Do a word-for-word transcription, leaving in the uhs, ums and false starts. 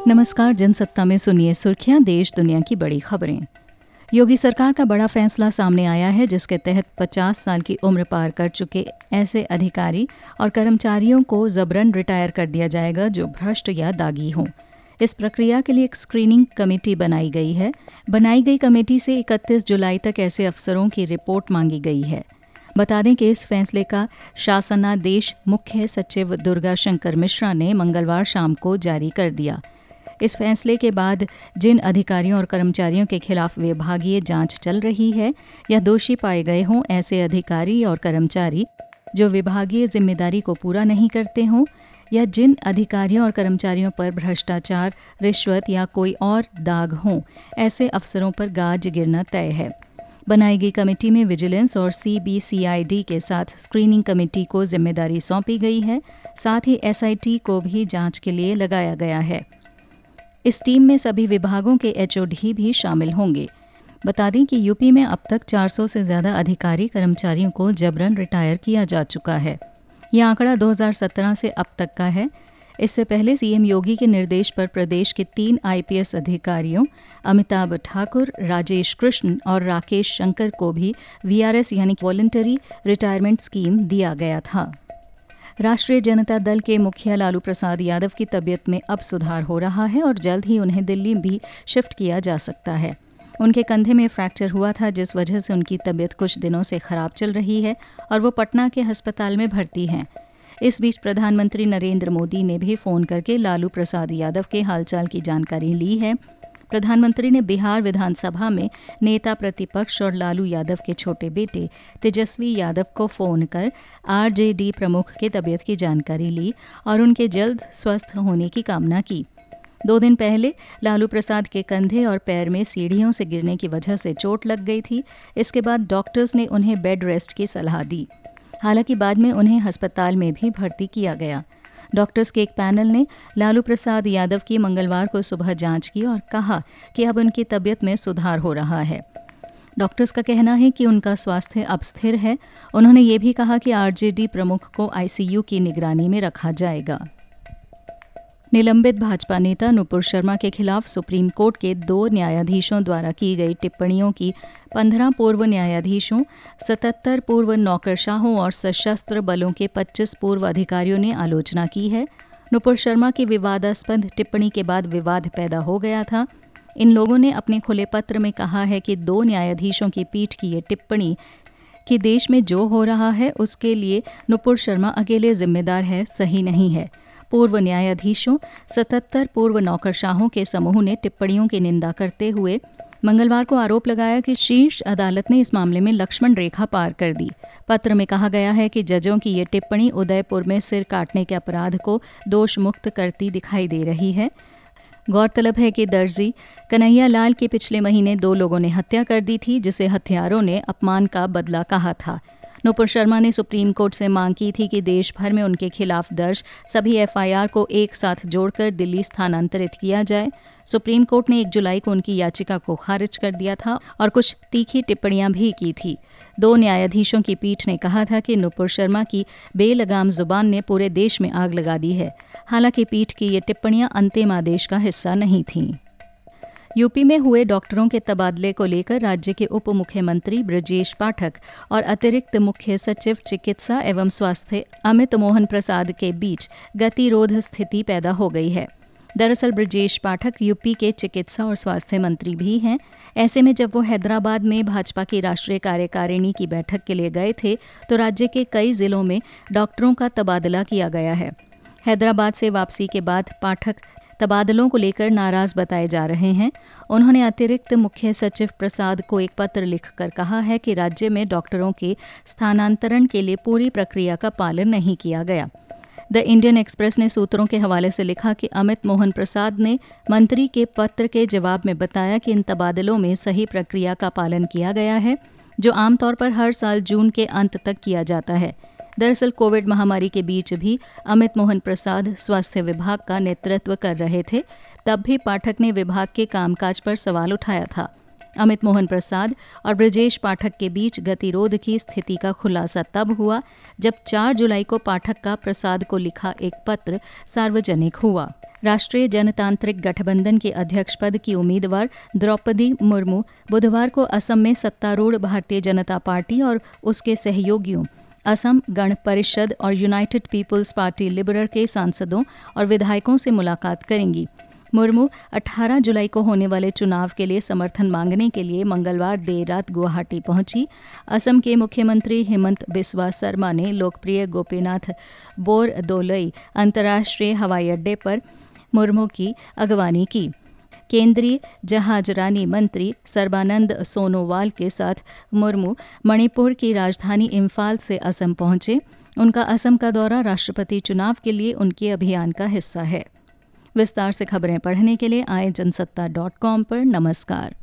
नमस्कार, जनसत्ता में सुनिए सुर्खियां, देश दुनिया की बड़ी खबरें। योगी सरकार का बड़ा फैसला सामने आया है, जिसके तहत पचास साल की उम्र पार कर चुके ऐसे अधिकारी और कर्मचारियों को जबरन रिटायर कर दिया जाएगा जो भ्रष्ट या दागी हों। इस प्रक्रिया के लिए एक स्क्रीनिंग कमेटी बनाई गई है। बनाई गई कमेटी से इकतीस जुलाई तक ऐसे अफसरों की रिपोर्ट मांगी गई है। बता दें कि इस फैसले का शासनादेश मुख्य सचिव दुर्गा शंकर मिश्रा ने मंगलवार शाम को जारी कर दिया। इस फैसले के बाद जिन अधिकारियों और कर्मचारियों के खिलाफ विभागीय जांच चल रही है या दोषी पाए गए हों, ऐसे अधिकारी और कर्मचारी जो विभागीय जिम्मेदारी को पूरा नहीं करते हों या जिन अधिकारियों और कर्मचारियों पर भ्रष्टाचार, रिश्वत या कोई और दाग हों, ऐसे अफसरों पर गाज गिरना तय है। बनाई गई कमेटी में विजिलेंस और C B C I D के साथ स्क्रीनिंग कमेटी को जिम्मेदारी सौंपी गई है। साथ ही एस आई टी को भी जांच के लिए लगाया गया है। इस टीम में सभी विभागों के एच ओ डी भी शामिल होंगे। बता दें कि यूपी में अब तक चार सौ से ज़्यादा अधिकारी कर्मचारियों को जबरन रिटायर किया जा चुका है। यह आंकड़ा दो हज़ार सत्रह से अब तक का है। इससे पहले सीएम योगी के निर्देश पर प्रदेश के तीन आई पी एस अधिकारियों अमिताभ ठाकुर, राजेश कृष्ण और राकेश शंकर को भी वी आर एस यानी वॉलंटरी रिटायरमेंट स्कीम दिया गया था। राष्ट्रीय जनता दल के मुखिया लालू प्रसाद यादव की तबीयत में अब सुधार हो रहा है और जल्द ही उन्हें दिल्ली भी शिफ्ट किया जा सकता है। उनके कंधे में फ्रैक्चर हुआ था, जिस वजह से उनकी तबीयत कुछ दिनों से खराब चल रही है और वो पटना के अस्पताल में भर्ती हैं। इस बीच प्रधानमंत्री नरेंद्र मोदी ने भी फ़ोन करके लालू प्रसाद यादव के हालचाल की जानकारी ली है। प्रधानमंत्री ने बिहार विधानसभा में नेता प्रतिपक्ष और लालू यादव के छोटे बेटे तेजस्वी यादव को फ़ोन कर आर जे डी प्रमुख की तबीयत की जानकारी ली और उनके जल्द स्वस्थ होने की कामना की। दो दिन पहले लालू प्रसाद के कंधे और पैर में सीढ़ियों से गिरने की वजह से चोट लग गई थी। इसके बाद डॉक्टर्स ने उन्हें बेड रेस्ट की सलाह दी। हालांकि बाद में उन्हें अस्पताल में भी भर्ती किया गया। डॉक्टर्स के एक पैनल ने लालू प्रसाद यादव की मंगलवार को सुबह जांच की और कहा कि अब उनकी तबीयत में सुधार हो रहा है। डॉक्टर्स का कहना है कि उनका स्वास्थ्य अब स्थिर है। उन्होंने ये भी कहा कि आर जे डी प्रमुख को आई सी यू की निगरानी में रखा जाएगा। निलंबित भाजपा नेता नुपुर शर्मा के खिलाफ सुप्रीम कोर्ट के दो न्यायाधीशों द्वारा की गई टिप्पणियों की पंद्रह पूर्व न्यायाधीशों, सतहत्तर पूर्व नौकरशाहों और सशस्त्र बलों के पच्चीस पूर्व अधिकारियों ने आलोचना की है। नुपुर शर्मा की विवादास्पद टिप्पणी के बाद विवाद पैदा हो गया था। इन लोगों ने अपने खुले पत्र में कहा है कि दो न्यायाधीशों की पीठ की ये टिप्पणी कि देश में जो हो रहा है उसके लिए नुपुर शर्मा अकेले जिम्मेदार है, सही नहीं है। पूर्व न्यायाधीशों, सतहत्तर पूर्व नौकरशाहों के समूह ने टिप्पणियों की निंदा करते हुए मंगलवार को आरोप लगाया कि शीर्ष अदालत ने इस मामले में लक्ष्मण रेखा पार कर दी। पत्र में कहा गया है कि जजों की ये टिप्पणी उदयपुर में सिर काटने के अपराध को दोष मुक्त करती दिखाई दे रही है। गौरतलब है कि दर्जी कन्हैया लाल की पिछले महीने दो लोगों ने हत्या कर दी थी, जिसे हत्यारों ने अपमान का बदला कहा था। नुपुर शर्मा ने सुप्रीम कोर्ट से मांग की थी कि देश भर में उनके खिलाफ दर्ज सभी एफ आई आर को एक साथ जोड़कर दिल्ली स्थानांतरित किया जाए। सुप्रीम कोर्ट ने एक जुलाई को उनकी याचिका को खारिज कर दिया था और कुछ तीखी टिप्पणियां भी की थी। दो न्यायाधीशों की पीठ ने कहा था कि नुपुर शर्मा की बेलगाम जुबान ने पूरे देश में आग लगा दी है। हालांकि पीठ की ये टिप्पणियां अंतिम आदेश का हिस्सा नहीं थीं। यूपी में हुए डॉक्टरों के तबादले को लेकर राज्य के उप मुख्यमंत्री ब्रजेश पाठक और अतिरिक्त मुख्य सचिव चिकित्सा एवं स्वास्थ्य अमित मोहन प्रसाद के बीच गतिरोध स्थिति पैदा हो गई है। दरअसल ब्रजेश पाठक यूपी के चिकित्सा और स्वास्थ्य मंत्री भी हैं। ऐसे में जब वो हैदराबाद में भाजपा की राष्ट्रीय कार्यकारिणी की बैठक के लिए गए थे तो राज्य के कई जिलों में डॉक्टरों का तबादला किया गया है। हैदराबाद से वापसी के बाद पाठक तबादलों को लेकर नाराज बताए जा रहे हैं। उन्होंने अतिरिक्त मुख्य सचिव प्रसाद को एक पत्र लिखकर कहा है कि राज्य में डॉक्टरों के स्थानांतरण के लिए पूरी प्रक्रिया का पालन नहीं किया गया। द इंडियन एक्सप्रेस ने सूत्रों के हवाले से लिखा कि अमित मोहन प्रसाद ने मंत्री के पत्र के जवाब में बताया कि इन तबादलों में सही प्रक्रिया का पालन किया गया है, जो आमतौर पर हर साल जून के अंत तक किया जाता है। दरअसल कोविड महामारी के बीच भी अमित मोहन प्रसाद स्वास्थ्य विभाग का नेतृत्व कर रहे थे। तब भी पाठक ने विभाग के कामकाज पर सवाल उठाया था। अमित मोहन प्रसाद और ब्रजेश पाठक के बीच गतिरोध की स्थिति का खुलासा तब हुआ जब चार जुलाई को पाठक का प्रसाद को लिखा एक पत्र सार्वजनिक हुआ। राष्ट्रीय जनतांत्रिक गठबंधन के अध्यक्ष पद की उम्मीदवार द्रौपदी मुर्मू बुधवार को असम में सत्तारूढ़ भारतीय जनता पार्टी और उसके सहयोगियों असम गण परिषद और यूनाइटेड पीपल्स पार्टी लिबरल के सांसदों और विधायकों से मुलाकात करेंगी। मुर्मू अठारह जुलाई को होने वाले चुनाव के लिए समर्थन मांगने के लिए मंगलवार देर रात गुवाहाटी पहुंची। असम के मुख्यमंत्री हिमंत बिस्वा शर्मा ने लोकप्रिय गोपीनाथ बोरदोलई अंतर्राष्ट्रीय हवाई अड्डे पर मुर्मू की अगवानी की। केंद्रीय जहाजरानी मंत्री सर्बानंद सोनोवाल के साथ मुर्मू मणिपुर की राजधानी इम्फाल से असम पहुंचे। उनका असम का दौरा राष्ट्रपति चुनाव के लिए उनके अभियान का हिस्सा है। विस्तार से खबरें पढ़ने के लिए आए जनसत्ता डॉट कॉम पर नमस्कार।